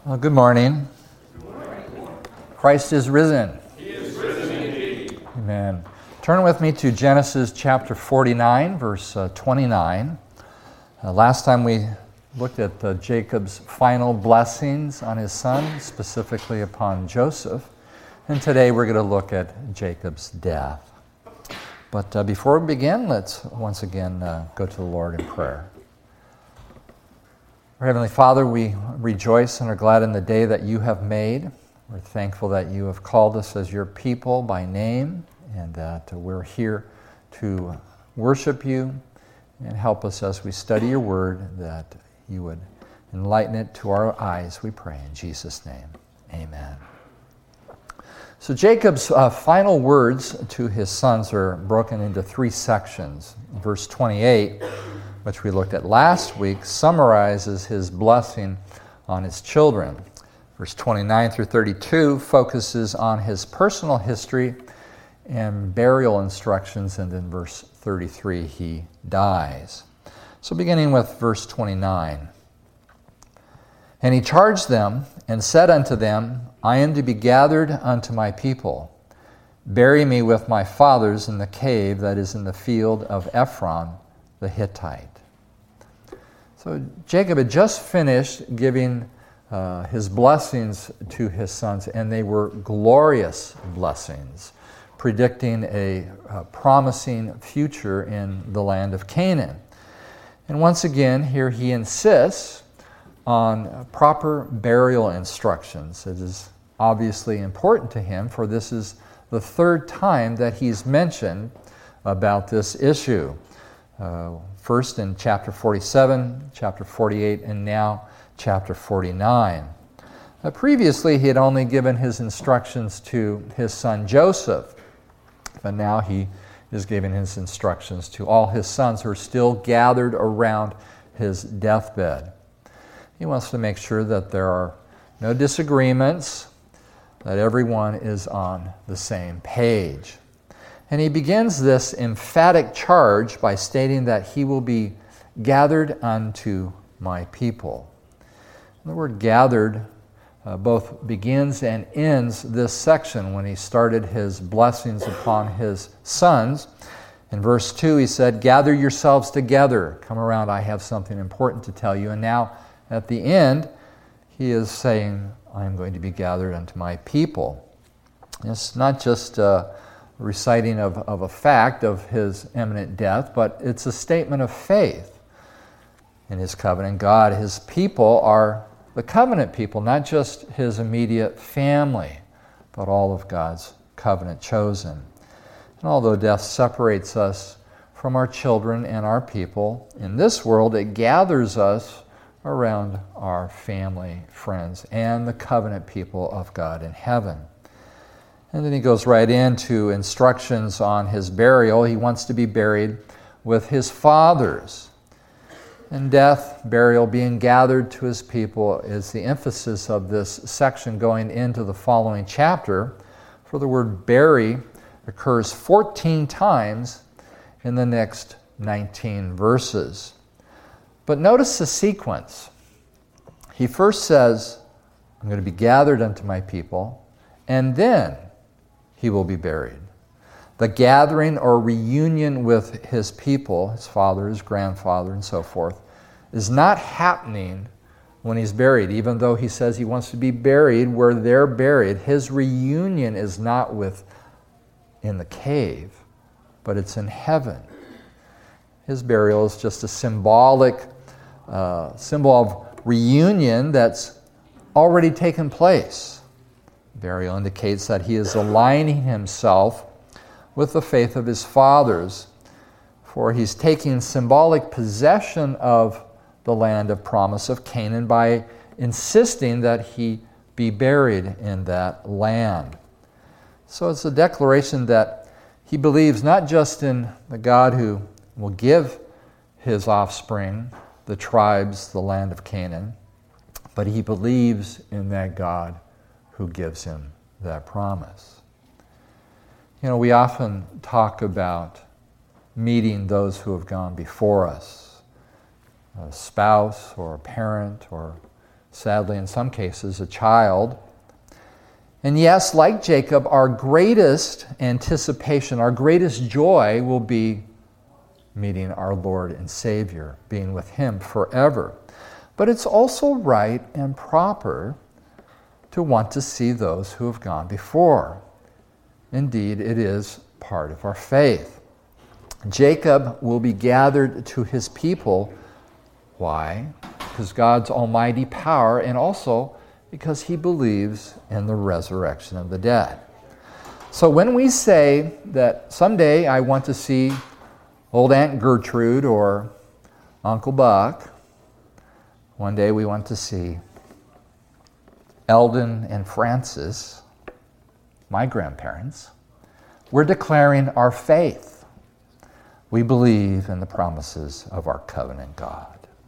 Well, good morning. Christ is risen. He is risen indeed. Amen. Turn with me to Genesis chapter 49, verse 29. Last time we looked at Jacob's final blessings on his son, specifically upon Joseph. And today we're going to look at Jacob's death. But before we begin, let's once again go to the Lord in prayer. Our Heavenly Father, we rejoice and are glad in the day that you have made. We're thankful that you have called us as your people by name and that we're here to worship you and help us as we study your word, that you would enlighten it to our eyes, we pray in Jesus' name. Amen. So Jacob's final words to his sons are broken into three sections. Verse 28, which we looked at last week, summarizes his blessing on his children. Verse 29 through 32 focuses on his personal history and burial instructions, and in verse 33 he dies. So beginning with verse 29. And he charged them and said unto them, I am to be gathered unto my people. Bury me with my fathers in the cave that is in the field of Ephron the Hittite. So Jacob had just finished giving his blessings to his sons, and they were glorious blessings, predicting a promising future in the land of Canaan. And once again, here he insists on proper burial instructions. It is obviously important to him, for this is the third time that he's mentioned about this issue. First in chapter 47, chapter 48, and now chapter 49. Previously, he had only given his instructions to his son Joseph, but now he is giving his instructions to all his sons who are still gathered around his deathbed. He wants to make sure that there are no disagreements, that everyone is on the same page. And he begins this emphatic charge by stating that he will be gathered unto my people. The word gathered both begins and ends this section when he started his blessings upon his sons. In verse 2 he said, gather yourselves together. Come around, I have something important to tell you. And now at the end he is saying, I am going to be gathered unto my people. It's not just reciting of a fact of his imminent death, but it's a statement of faith in his covenant God. His people are the covenant people, not just his immediate family, but all of God's covenant chosen. And although death separates us from our children and our people, in this world it gathers us around our family, friends, and the covenant people of God in heaven. And then he goes right into instructions on his burial. He wants to be buried with his fathers. And death, burial, being gathered to his people is the emphasis of this section going into the following chapter. For the word bury occurs 14 times in the next 19 verses. But notice the sequence. He first says, I'm going to be gathered unto my people, and then he will be buried. The gathering or reunion with his people, his father, his grandfather, and so forth, is not happening when he's buried. Even though he says he wants to be buried where they're buried, his reunion is not in the cave, but it's in heaven. His burial is just a symbol of reunion that's already taken place. Burial indicates that he is aligning himself with the faith of his fathers, for he's taking symbolic possession of the land of promise of Canaan by insisting that he be buried in that land. So it's a declaration that he believes not just in the God who will give his offspring, the tribes, the land of Canaan, but he believes in that God who gives him that promise. You know, we often talk about meeting those who have gone before us, a spouse or a parent or sadly in some cases a child. And yes, like Jacob, our greatest anticipation, our greatest joy will be meeting our Lord and Savior, being with Him forever. But it's also right and proper to want to see those who have gone before. Indeed, it is part of our faith. Jacob will be gathered to his people. Why? Because God's almighty power, and also because he believes in the resurrection of the dead. So when we say that someday I want to see old Aunt Gertrude or Uncle Buck, one day we want to see Eldon and Francis, my grandparents, we're declaring our faith. We believe in the promises of our covenant God.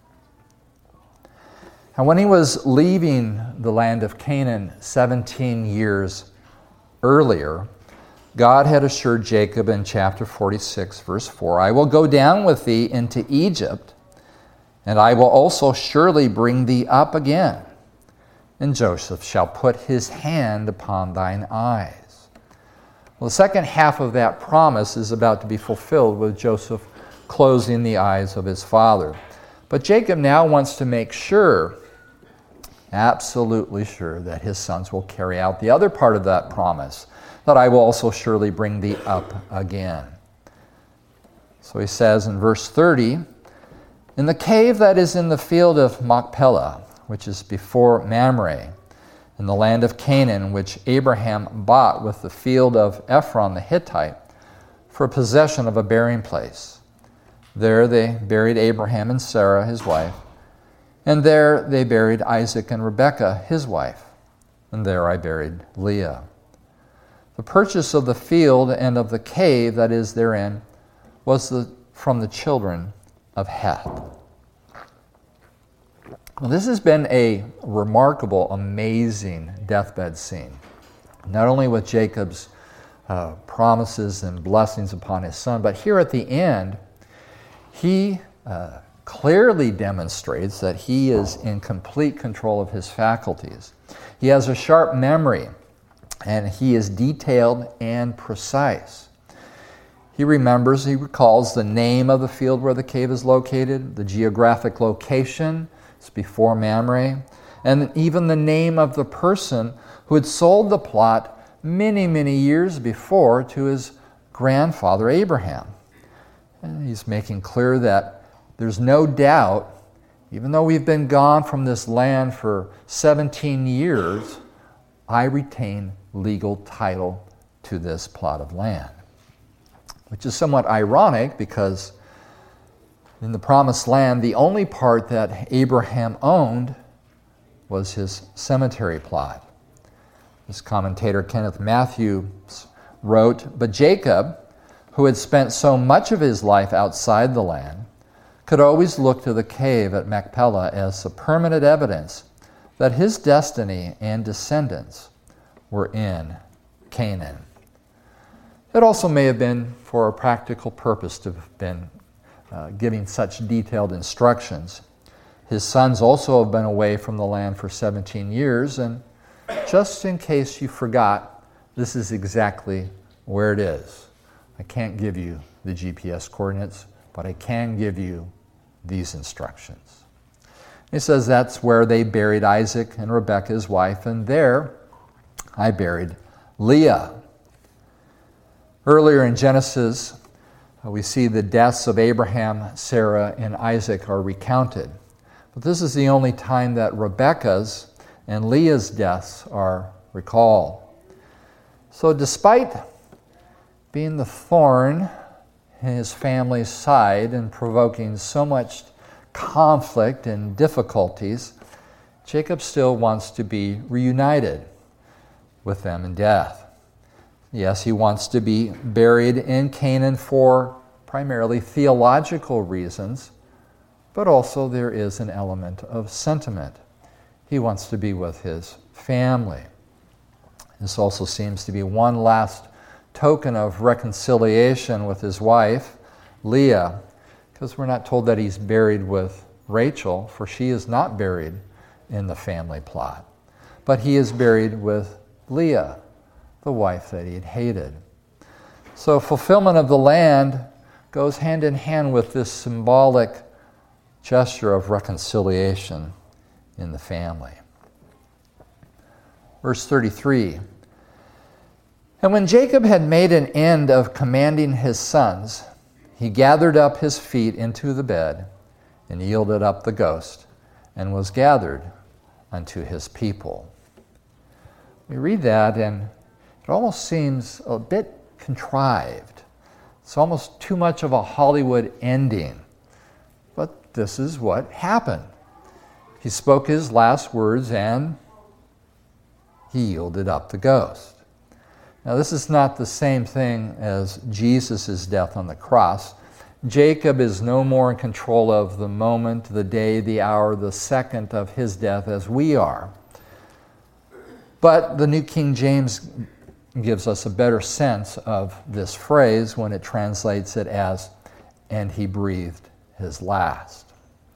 And when he was leaving the land of Canaan 17 years earlier, God had assured Jacob in chapter 46, verse 4, I will go down with thee into Egypt, and I will also surely bring thee up again. And Joseph shall put his hand upon thine eyes. Well, the second half of that promise is about to be fulfilled with Joseph closing the eyes of his father. But Jacob now wants to make sure, absolutely sure, that his sons will carry out the other part of that promise, that I will also surely bring thee up again. So he says in verse 30, in the cave that is in the field of Machpelah, which is before Mamre, in the land of Canaan, which Abraham bought with the field of Ephron the Hittite for possession of a burying place. There they buried Abraham and Sarah, his wife, and there they buried Isaac and Rebekah, his wife, and there I buried Leah. The purchase of the field and of the cave that is therein was from the children of Heth. Well, this has been a remarkable, amazing deathbed scene. Not only with Jacob's promises and blessings upon his son, but here at the end, he clearly demonstrates that he is in complete control of his faculties. He has a sharp memory, and he is detailed and precise. He recalls the name of the field where the cave is located, the geographic location, it's before Mamre, and even the name of the person who had sold the plot many, many years before to his grandfather Abraham. And he's making clear that there's no doubt, even though we've been gone from this land for 17 years, I retain legal title to this plot of land. Which is somewhat ironic because in the Promised Land, the only part that Abraham owned was his cemetery plot. This commentator, Kenneth Matthews, wrote, but Jacob, who had spent so much of his life outside the land, could always look to the cave at Machpelah as the permanent evidence that his destiny and descendants were in Canaan. It also may have been for a practical purpose to have been giving such detailed instructions. His sons also have been away from the land for 17 years, and just in case you forgot, this is exactly where it is. I can't give you the GPS coordinates, but I can give you these instructions. He says that's where they buried Isaac and Rebekah, his wife, and there I buried Leah. Earlier in Genesis, we see the deaths of Abraham, Sarah, and Isaac are recounted. But this is the only time that Rebekah's and Leah's deaths are recalled. So despite being the thorn in his family's side and provoking so much conflict and difficulties, Jacob still wants to be reunited with them in death. Yes, he wants to be buried in Canaan for primarily theological reasons, but also there is an element of sentiment. He wants to be with his family. This also seems to be one last token of reconciliation with his wife, Leah, because we're not told that he's buried with Rachel, for she is not buried in the family plot. But he is buried with Leah, the wife that he had hated. So fulfillment of the land goes hand in hand with this symbolic gesture of reconciliation in the family. Verse 33, and when Jacob had made an end of commanding his sons, he gathered up his feet into the bed and yielded up the ghost and was gathered unto his people. We read that and it almost seems a bit contrived. It's almost too much of a Hollywood ending. But this is what happened. He spoke his last words and he yielded up the ghost. Now, this is not the same thing as Jesus' death on the cross. Jacob is no more in control of the moment, the day, the hour, the second of his death as we are. But the New King James gives us a better sense of this phrase when it translates it as, and he breathed his last.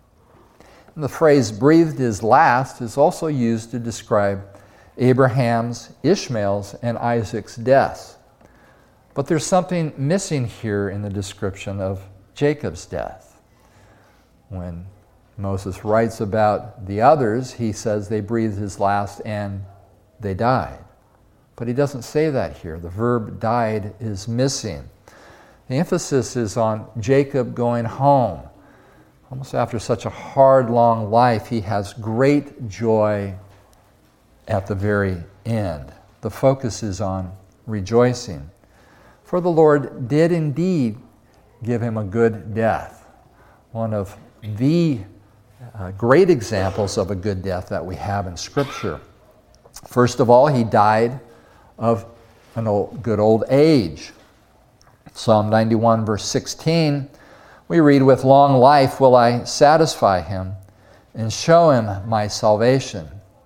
And the phrase breathed his last is also used to describe Abraham's, Ishmael's, and Isaac's deaths. But there's something missing here in the description of Jacob's death. When Moses writes about the others, he says they breathed his last and they died. But he doesn't say that here. The verb died is missing. The emphasis is on Jacob going home. Almost after such a hard, long life, he has great joy at the very end. The focus is on rejoicing. For the Lord did indeed give him a good death. One of the great examples of a good death that we have in Scripture. First of all, he died of good old age. Psalm 91, verse 16, we read, with long life will I satisfy him and show him my salvation.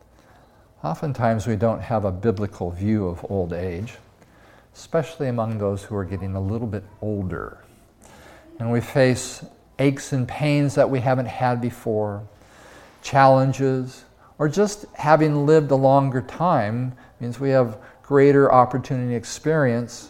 Oftentimes we don't have a biblical view of old age, especially among those who are getting a little bit older. And we face aches and pains that we haven't had before, challenges, or just having lived a longer time means we have greater opportunity to experience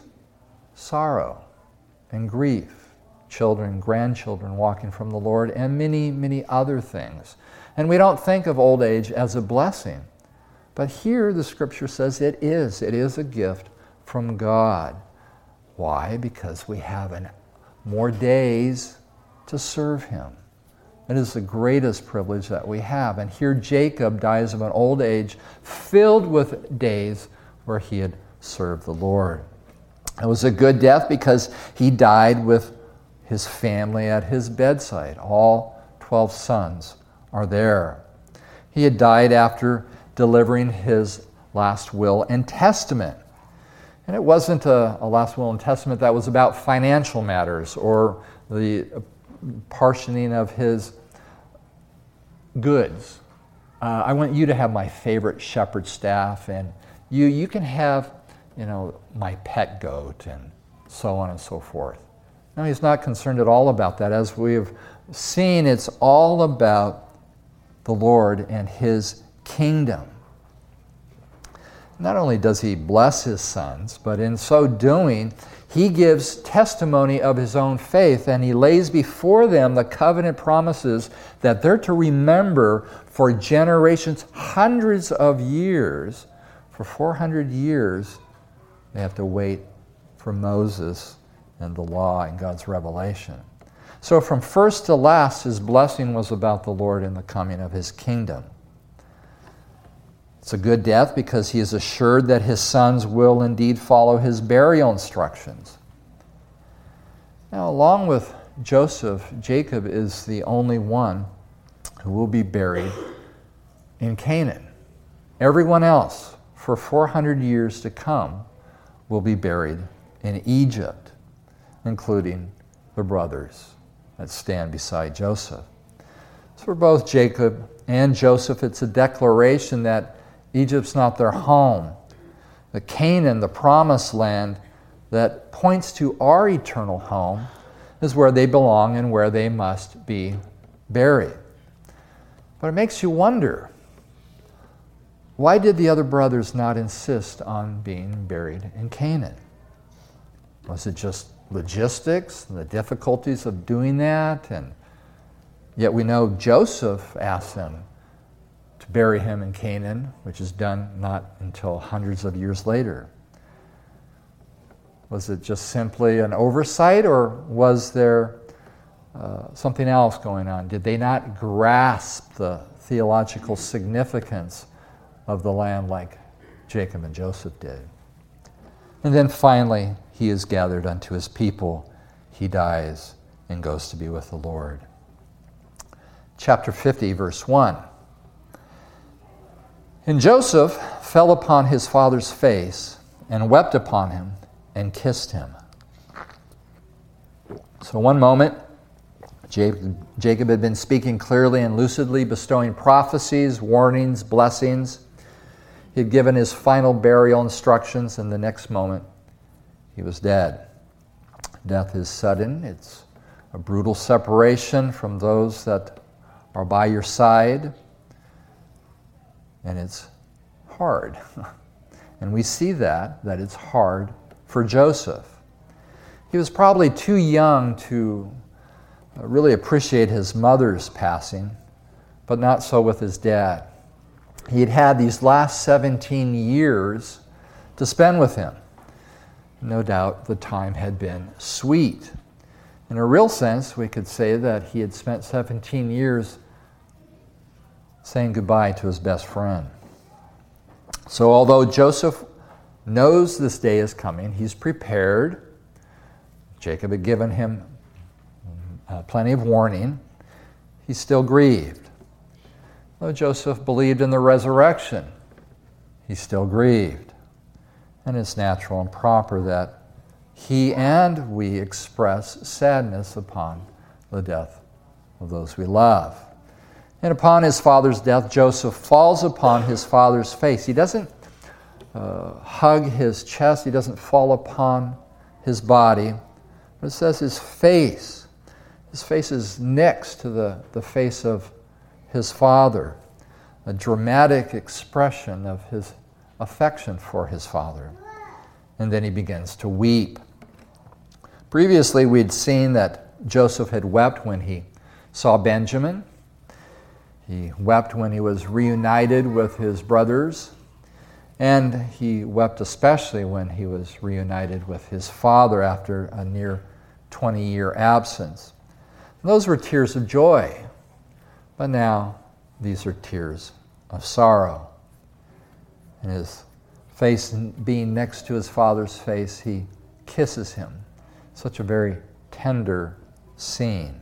sorrow and grief, children, grandchildren walking from the Lord, and many, many other things. And we don't think of old age as a blessing. But here the Scripture says it is. It is a gift from God. Why? Because we have more days to serve him. It is the greatest privilege that we have. And here Jacob dies of an old age filled with days where he had served the Lord. It was a good death because he died with his family at his bedside. All 12 sons are there. He had died after delivering his last will and testament. And it wasn't a last will and testament that was about financial matters or the portioning of his goods. I want you to have my favorite shepherd staff, and you can have, my pet goat, and so on and so forth. No, he's not concerned at all about that. As we've seen, it's all about the Lord and his kingdom. Not only does he bless his sons, but in so doing, he gives testimony of his own faith, and he lays before them the covenant promises that they're to remember for generations, hundreds of years. For 400 years, they have to wait for Moses and the law and God's revelation. So from first to last, his blessing was about the Lord and the coming of his kingdom. It's a good death because he is assured that his sons will indeed follow his burial instructions. Now, along with Joseph, Jacob is the only one who will be buried in Canaan. Everyone else, for 400 years to come, will be buried in Egypt, including the brothers that stand beside Joseph. So for both Jacob and Joseph, it's a declaration that Egypt's not their home. The Canaan, the promised land that points to our eternal home, is where they belong and where they must be buried. But it makes you wonder, why did the other brothers not insist on being buried in Canaan? Was it just logistics and the difficulties of doing that? And yet we know Joseph asked them to bury him in Canaan, which is done not until hundreds of years later. Was it just simply an oversight, or was there something else going on? Did they not grasp the theological significance of the land like Jacob and Joseph did? And then finally, he is gathered unto his people. He dies and goes to be with the Lord. Chapter 50, verse 1. And Joseph fell upon his father's face and wept upon him and kissed him. So one moment, Jacob had been speaking clearly and lucidly, bestowing prophecies, warnings, blessings. He had given his final burial instructions, and the next moment, he was dead. Death is sudden. It's a brutal separation from those that are by your side, and it's hard. And we see that it's hard for Joseph. He was probably too young to really appreciate his mother's passing, but not so with his dad. He had had these last 17 years to spend with him. No doubt the time had been sweet. In a real sense, we could say that he had spent 17 years saying goodbye to his best friend. So although Joseph knows this day is coming, he's prepared. Jacob had given him plenty of warning. He's still grieved. Though Joseph believed in the resurrection, he's still grieved. And it's natural and proper that he and we express sadness upon the death of those we love. And upon his father's death, Joseph falls upon his father's face. He doesn't hug his chest. He doesn't fall upon his body. But it says his face. His face is next to the face of his father, a dramatic expression of his affection for his father. And then he begins to weep. Previously, we'd seen that Joseph had wept when he saw Benjamin. He wept when he was reunited with his brothers, and he wept especially when he was reunited with his father after a near 20-year absence. And those were tears of joy, but now these are tears of sorrow. And his face being next to his father's face, he kisses him. Such a very tender scene.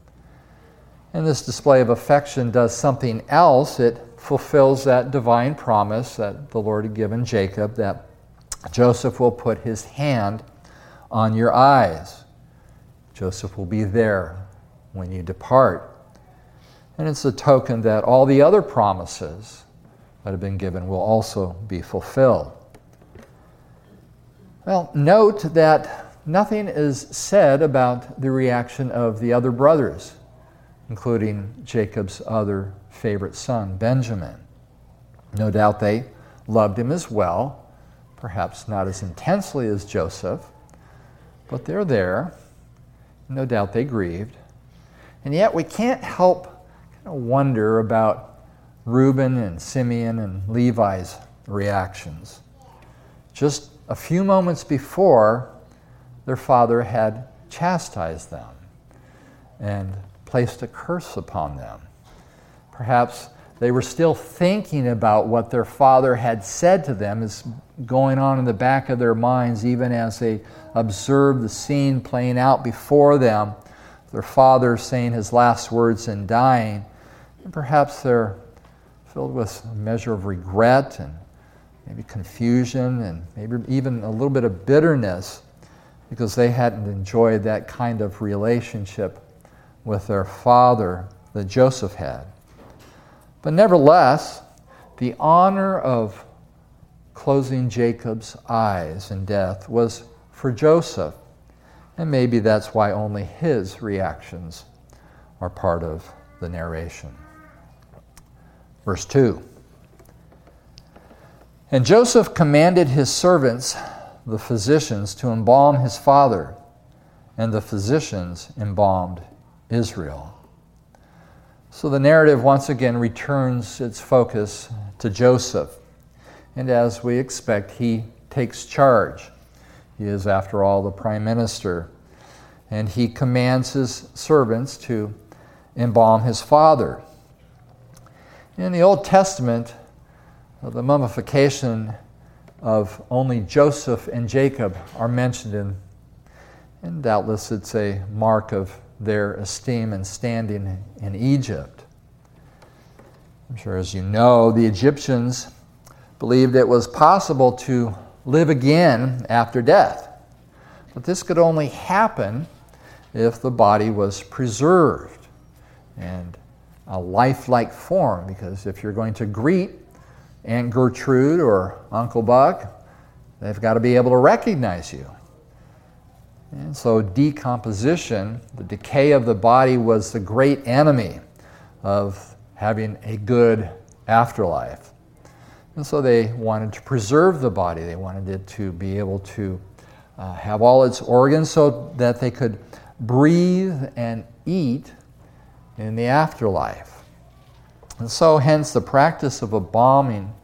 And this display of affection does something else. It fulfills that divine promise that the Lord had given Jacob, that Joseph will put his hand on your eyes. Joseph will be there when you depart. And it's a token that all the other promises that have been given will also be fulfilled. Well, note that nothing is said about the reaction of the other brothers, including Jacob's other favorite son, Benjamin. No doubt they loved him as well, perhaps not as intensely as Joseph, but they're there. No doubt they grieved. And yet we can't help kind of wonder about Reuben and Simeon and Levi's reactions. Just a few moments before, their father had chastised them and placed a curse upon them. Perhaps they were still thinking about what their father had said to them is going on in the back of their minds, even as they observed the scene playing out before them, their father saying his last words and dying. And perhaps they're filled with a measure of regret and maybe confusion and maybe even a little bit of bitterness because they hadn't enjoyed that kind of relationship with their father that Joseph had. But nevertheless, the honor of closing Jacob's eyes in death was for Joseph. And maybe that's why only his reactions are part of the narration. Verse 2. And Joseph commanded his servants, the physicians, to embalm his father, and the physicians embalmed Israel. So the narrative once again returns its focus to Joseph. And as we expect, he takes charge. He is, after all, the prime minister. And he commands his servants to embalm his father. In the Old Testament, the mummification of only Joseph and Jacob are mentioned and doubtless it's a mark of their esteem and standing in Egypt. I'm sure, as you know, the Egyptians believed it was possible to live again after death. But this could only happen if the body was preserved and a lifelike form, because if you're going to greet Aunt Gertrude or Uncle Buck, they've got to be able to recognize you. And so decomposition, the decay of the body, was the great enemy of having a good afterlife. And so they wanted to preserve the body. They wanted it to be able to have all its organs so that they could breathe and eat in the afterlife. And so hence the practice of embalming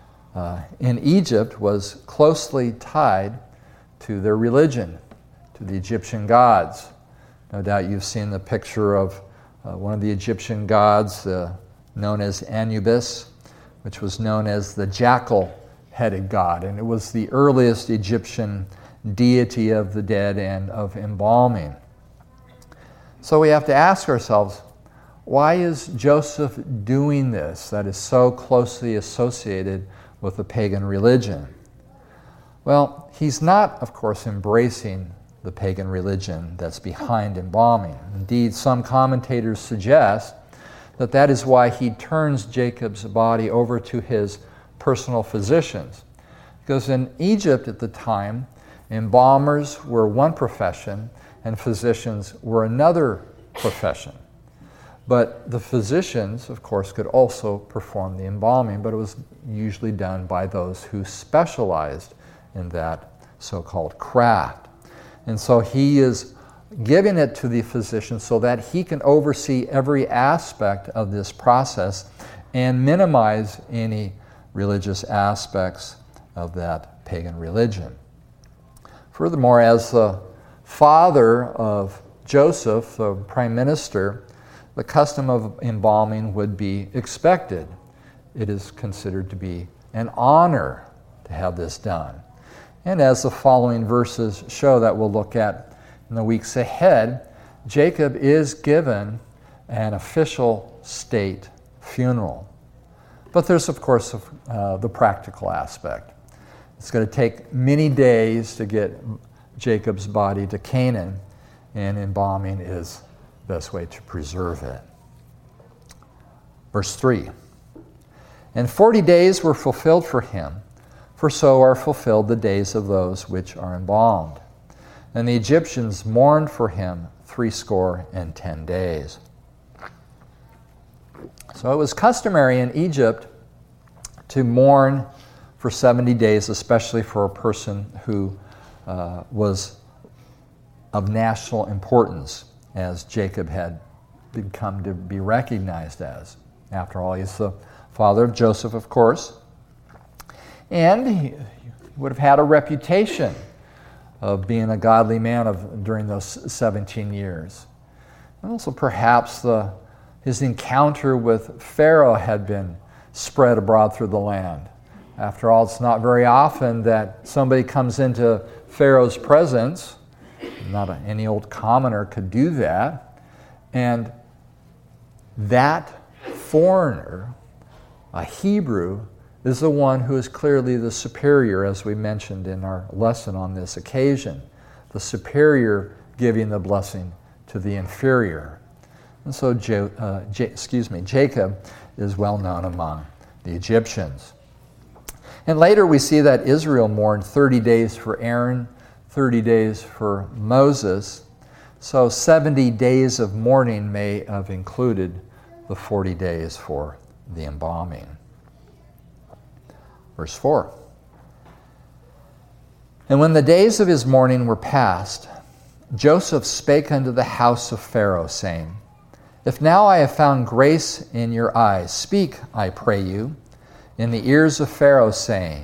in Egypt was closely tied to their religion, to the Egyptian gods. No doubt you've seen the picture of one of the Egyptian gods known as Anubis, which was known as the jackal-headed god. And it was the earliest Egyptian deity of the dead and of embalming. So we have to ask ourselves, why is Joseph doing this that is so closely associated with the pagan religion? Well, he's not, of course, embracing the pagan religion that's behind embalming. Indeed, some commentators suggest that that is why he turns Jacob's body over to his personal physicians. Because in Egypt at the time, embalmers were one profession and physicians were another profession. But the physicians, of course, could also perform the embalming, but it was usually done by those who specialized in that so-called craft. And so he is giving it to the physician so that he can oversee every aspect of this process and minimize any religious aspects of that pagan religion. Furthermore, as the father of Joseph, the prime minister, the custom of embalming would be expected. It is considered to be an honor to have this done. And as the following verses show that we'll look at in the weeks ahead, Jacob is given an official state funeral. But there's, of course, the practical aspect. It's going to take many days to get Jacob's body to Canaan, and embalming is the best way to preserve it. Verse 3, "And 40 days were fulfilled for him, for so are fulfilled the days of those which are embalmed. And the Egyptians mourned for him 70 days." So it was customary in Egypt to mourn for 70 days, especially for a person who was of national importance, as Jacob had become to be recognized as. After all, he's the father of Joseph, of course. And he would have had a reputation of being a godly man during those 17 years. And also perhaps his encounter with Pharaoh had been spread abroad through the land. After all, it's not very often that somebody comes into Pharaoh's presence. Not any old commoner could do that. And that foreigner, a Hebrew, is the one who is clearly the superior, as we mentioned in our lesson on this occasion. The superior giving the blessing to the inferior. And so Jacob is well known among the Egyptians. And later we see that Israel mourned 30 days for Aaron, 30 days for Moses. So 70 days of mourning may have included the 40 days for the embalming. Verse 4. And when the days of his mourning were past, Joseph spake unto the house of Pharaoh, saying, If now I have found grace in your eyes, speak, I pray you, in the ears of Pharaoh, saying.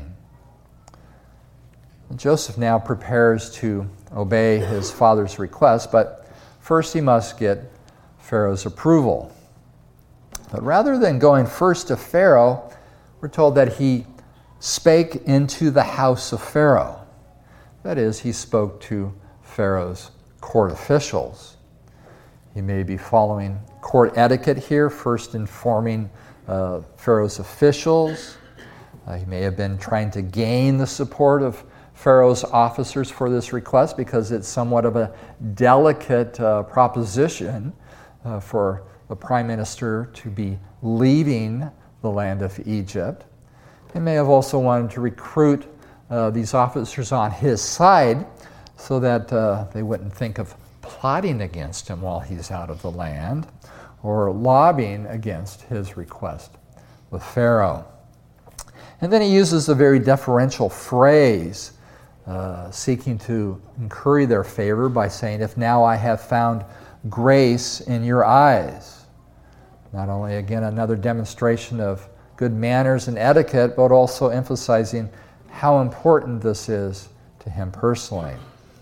Joseph now prepares to obey his father's request, but first he must get Pharaoh's approval. But rather than going first to Pharaoh, we're told that he spake into the house of Pharaoh. That is, he spoke to Pharaoh's court officials. He may be following court etiquette here, first informing Pharaoh's officials. He may have been trying to gain the support of Pharaoh's officers for this request because it's somewhat of a delicate proposition for the prime minister to be leaving the land of Egypt. He may have also wanted to recruit these officers on his side so that they wouldn't think of plotting against him while he's out of the land or lobbying against his request with Pharaoh. And then he uses a very deferential phrase, seeking to incur their favor by saying, If now I have found grace in your eyes. Not only, again, another demonstration of good manners and etiquette, but also emphasizing how important this is to him personally.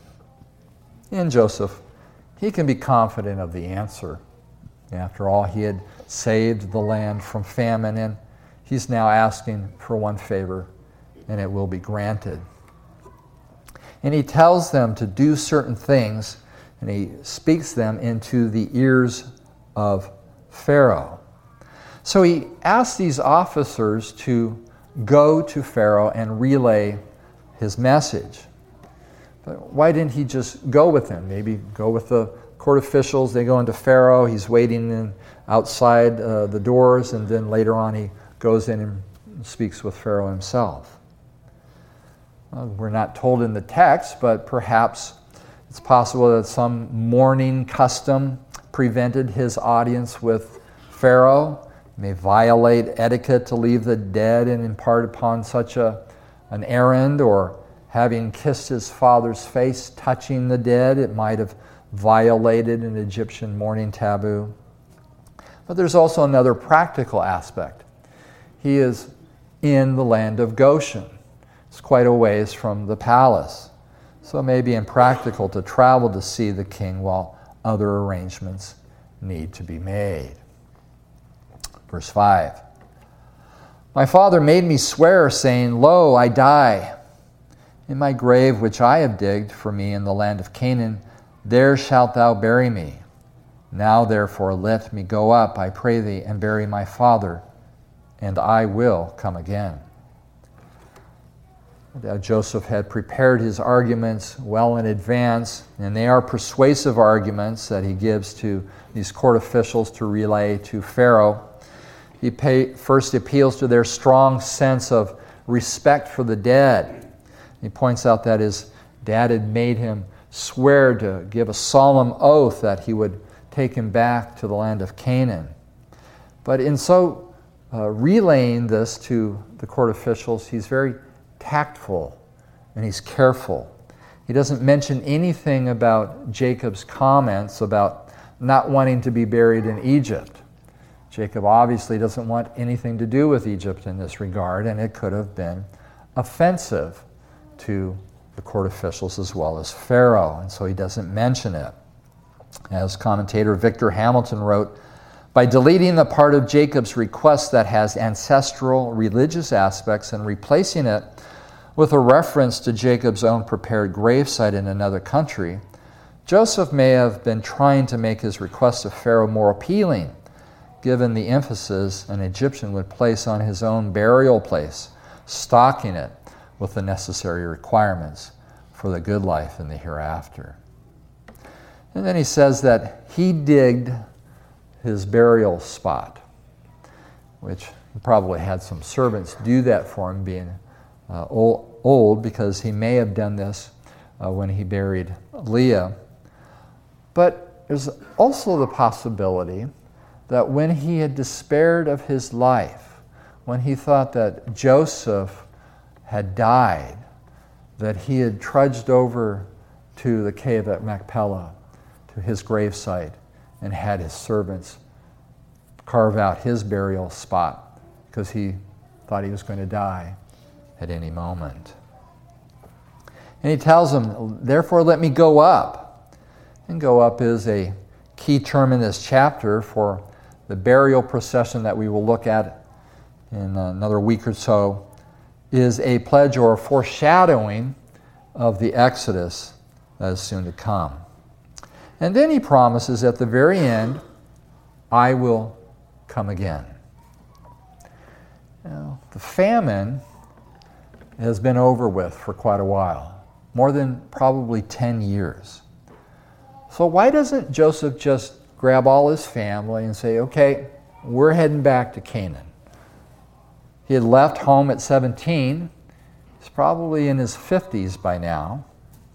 In Joseph, he can be confident of the answer. After all, he had saved the land from famine, and he's now asking for one favor, and it will be granted. And he tells them to do certain things, and he speaks them into the ears of Pharaoh. So he asks these officers to go to Pharaoh and relay his message. But why didn't he just go with them? Maybe go with the court officials. They go into Pharaoh. He's waiting outside the doors, and then later on he goes in and speaks with Pharaoh himself. Well, we're not told in the text, but perhaps it's possible that some mourning custom prevented his audience with Pharaoh. It may violate etiquette to leave the dead and impart upon such an errand, or having kissed his father's face, touching the dead, it might have violated an Egyptian mourning taboo. But there's also another practical aspect. He is in the land of Goshen. It's quite a ways from the palace. So it may be impractical to travel to see the king while other arrangements need to be made. Verse 5. My father made me swear, saying, Lo, I die. In my grave which I have digged for me in the land of Canaan, there shalt thou bury me. Now therefore let me go up, I pray thee, and bury my father, and I will come again. Joseph had prepared his arguments well in advance, and they are persuasive arguments that he gives to these court officials to relay to Pharaoh. He first appeals to their strong sense of respect for the dead. He points out that his dad had made him swear to give a solemn oath that he would take him back to the land of Canaan. But in so relaying this to the court officials, he's very tactful and he's careful. He doesn't mention anything about Jacob's comments about not wanting to be buried in Egypt. Jacob obviously doesn't want anything to do with Egypt in this regard, and it could have been offensive to the court officials as well as Pharaoh, and so he doesn't mention it. As commentator Victor Hamilton wrote, by deleting the part of Jacob's request that has ancestral religious aspects and replacing it with a reference to Jacob's own prepared gravesite in another country, Joseph may have been trying to make his request of Pharaoh more appealing, given the emphasis an Egyptian would place on his own burial place, stocking it with the necessary requirements for the good life in the hereafter. And then he says that he digged his burial spot, which he probably had some servants do that for him, being old, because he may have done this when he buried Leah. But there's also the possibility that when he had despaired of his life, when he thought that Joseph had died, that he had trudged over to the cave at Machpelah, to his gravesite, and had his servants carve out his burial spot because he thought he was going to die at any moment. And he tells them, therefore let me go up. And go up is a key term in this chapter for the burial procession that we will look at in another week or so, is a pledge or a foreshadowing of the Exodus that is soon to come. And then he promises at the very end, I will come again. Now, the famine has been over with for quite a while, more than probably 10 years. So why doesn't Joseph just grab all his family and say, okay, we're heading back to Canaan? He had left home at 17. He's probably in his 50s by now.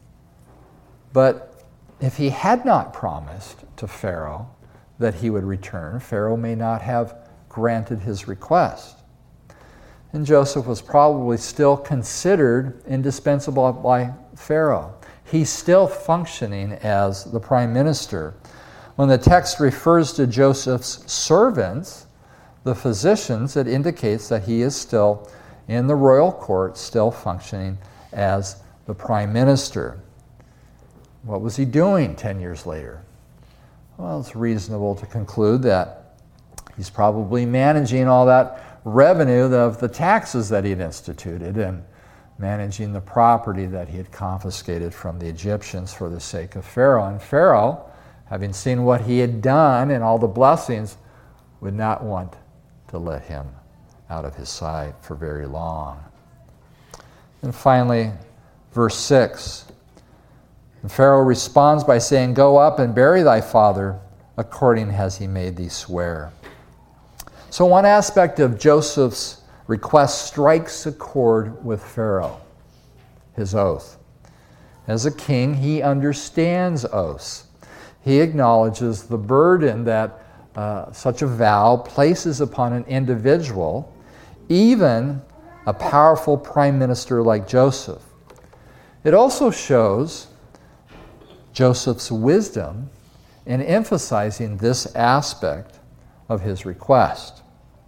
But if he had not promised to Pharaoh that he would return, Pharaoh may not have granted his request. And Joseph was probably still considered indispensable by Pharaoh. He's still functioning as the prime minister. When the text refers to Joseph's servants, the physicians, it indicates that he is still in the royal court, still functioning as the prime minister. What was he doing 10 years later? Well, it's reasonable to conclude that he's probably managing all that revenue of the taxes that he'd instituted and managing the property that he had confiscated from the Egyptians for the sake of Pharaoh. And Pharaoh, having seen what he had done and all the blessings, would not want to let him out of his sight for very long. And finally, verse 6. And Pharaoh responds by saying, go up and bury thy father according as he made thee swear. So one aspect of Joseph's request strikes a chord with Pharaoh, his oath. As a king, he understands oaths. He acknowledges the burden that such a vow places upon an individual, even a powerful prime minister like Joseph. It also shows Joseph's wisdom in emphasizing this aspect of his request.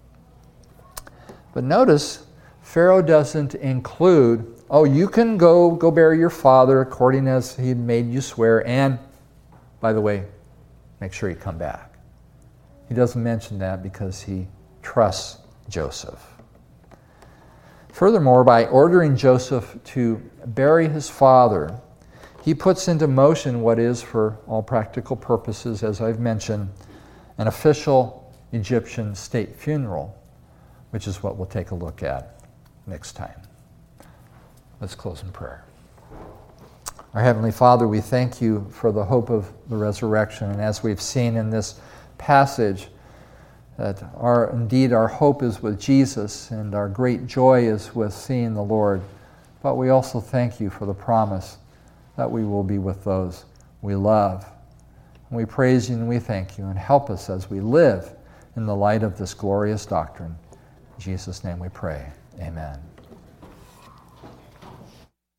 But notice, Pharaoh doesn't include, oh, you can go bury your father according as he made you swear, and, by the way, make sure you come back. He doesn't mention that because he trusts Joseph. Furthermore, by ordering Joseph to bury his father, he puts into motion what is, for all practical purposes, as I've mentioned, an official Egyptian state funeral, which is what we'll take a look at next time. Let's close in prayer. Our Heavenly Father, we thank you for the hope of the resurrection, and as we've seen in this passage, that indeed our hope is with Jesus and our great joy is with seeing the Lord. But we also thank you for the promise that we will be with those we love. And we praise you and we thank you, and help us as we live in the light of this glorious doctrine. In Jesus' name we pray. Amen.